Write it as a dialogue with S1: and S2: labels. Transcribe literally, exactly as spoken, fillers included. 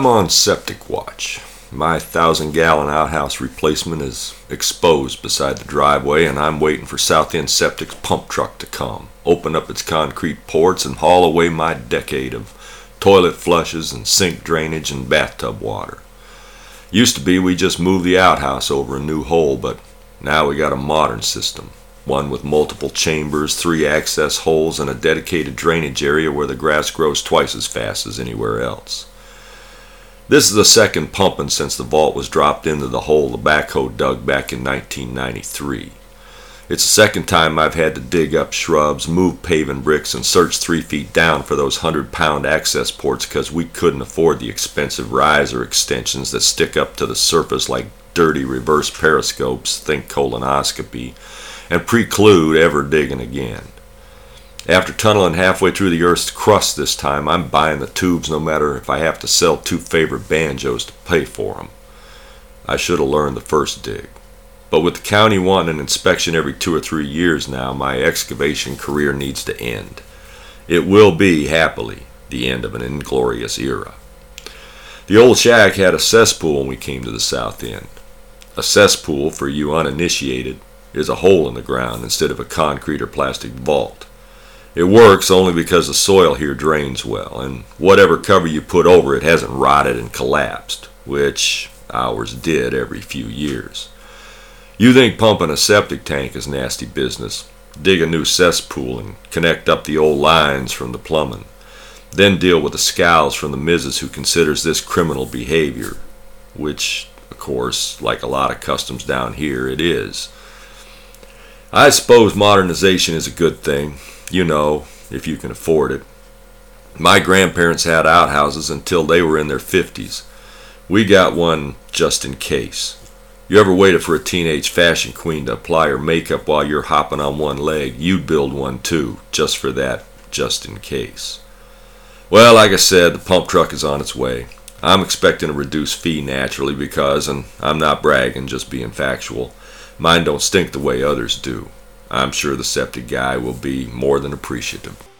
S1: on septic watch. My thousand gallon outhouse replacement is exposed beside the driveway, and I'm waiting for South End Septic's pump truck to come, open up its concrete ports, and haul away my decade of toilet flushes and sink drainage and bathtub water. Used to be we just moved the outhouse over a new hole, but now we got a modern system. One with multiple chambers, three access holes, and a dedicated drainage area where the grass grows twice as fast as anywhere else. This is the second pumping since the vault was dropped into the hole the backhoe dug back in nineteen ninety-three. It's the second time I've had to dig up shrubs, move paving bricks, and search three feet down for those hundred-pound access ports because we couldn't afford the expensive riser extensions that stick up to the surface like dirty reverse periscopes, think colonoscopy, and preclude ever digging again. After tunneling halfway through the earth's crust this time, I'm buying the tubes no matter if I have to sell two favorite banjos to pay for them. I should have learned the first dig. But with the county wanting an inspection every two or three years now, my excavation career needs to end. It will be, happily, the end of an inglorious era. The old shack had a cesspool when we came to the South End. A cesspool, for you uninitiated, is a hole in the ground instead of a concrete or plastic vault. It works only because the soil here drains well, and whatever cover you put over it hasn't rotted and collapsed, which ours did every few years. You think pumping a septic tank is nasty business. Dig a new cesspool and connect up the old lines from the plumbing. Then deal with the scowls from the missus who considers this criminal behavior, which, of course, like a lot of customs down here, it is. I suppose modernization is a good thing, you know, if you can afford it. My grandparents had outhouses until they were in their fifties. We got one just in case. You ever waited for a teenage fashion queen to apply her makeup while you're hopping on one leg? You'd build one too, just for that, just in case. Well, like I said, the pump truck is on its way. I'm expecting a reduced fee naturally because, and I'm not bragging, just being factual, mine don't stink the way others do. I'm sure the septic guy will be more than appreciative.